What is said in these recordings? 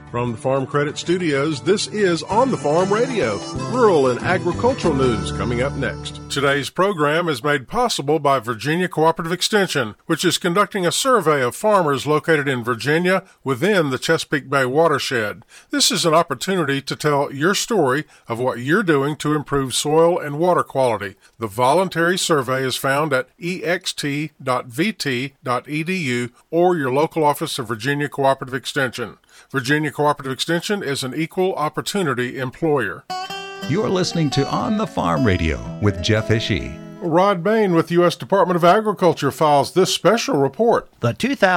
From the Farm Credit Studios, this is On the Farm Radio, rural and agricultural news coming up next. Today's program is made possible by Virginia Cooperative Extension, which is conducting a survey of farmers located in Virginia within the Chesapeake Bay watershed. This is an opportunity to tell your story of what you're doing to improve soil and water quality. The voluntary survey is found at ext.vt.edu or your local office of Virginia Cooperative Extension. Virginia Cooperative Extension is an equal opportunity employer. You're listening to On the Farm Radio with Jeff Ishii. Rod Bain with U.S. Department of Agriculture files this special report. The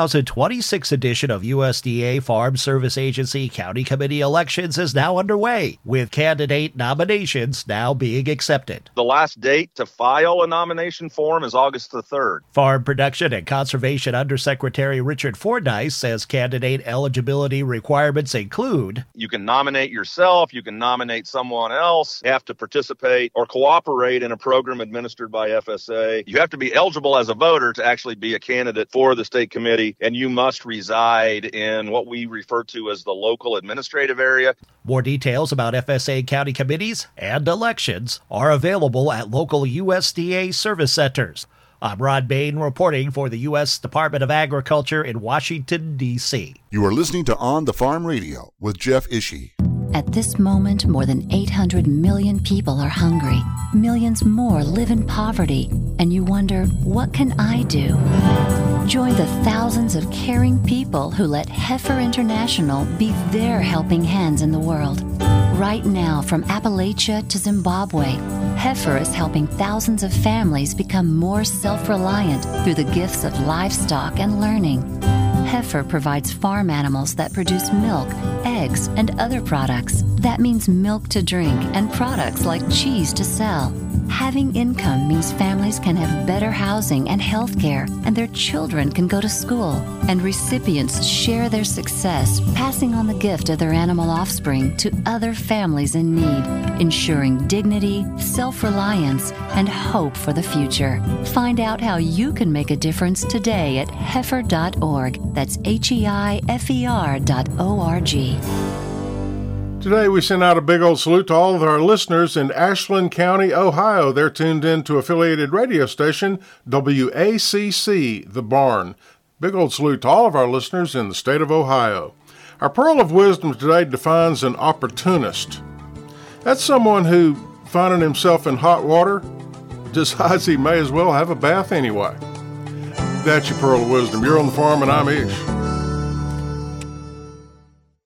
2026 edition of USDA Farm Service Agency County Committee elections is now underway, with candidate nominations now being accepted. The last date to file a nomination form is August the 3rd. Farm Production and Conservation Undersecretary Richard Fordyce says candidate eligibility requirements include: you can nominate yourself, you can nominate someone else, you have to participate or cooperate in a program administered by FSA. You have to be eligible as a voter to actually be a candidate for the state committee, and you must reside in what we refer to as the local administrative area. More details about FSA county committees and elections are available at local USDA service centers. I'm Rod Bain reporting for the U.S. Department of Agriculture in Washington, D.C. You are listening to On the Farm Radio with Jeff Ishii. At this moment, more than 800 million people are hungry. Millions more live in poverty. And you wonder, what can I do? Join the thousands of caring people who let Heifer International be their helping hands in the world. Right now, from Appalachia to Zimbabwe, Heifer is helping thousands of families become more self-reliant through the gifts of livestock and learning. Heifer provides farm animals that produce milk, eggs, and other products. That means milk to drink and products like cheese to sell. Having income means families can have better housing and health care, and their children can go to school. And recipients share their success, passing on the gift of their animal offspring to other families in need, ensuring dignity, self-reliance, and hope for the future. Find out how you can make a difference today at heifer.org. That's HEIFER.org. Today we send out a big old salute to all of our listeners in Ashland County, Ohio. They're tuned in to affiliated radio station WACC, The Barn. Big old salute to all of our listeners in the state of Ohio. Our Pearl of Wisdom today defines an opportunist. That's someone who, finding himself in hot water, decides he may as well have a bath anyway. That's your Pearl of Wisdom. You're on the farm and I'm Ish.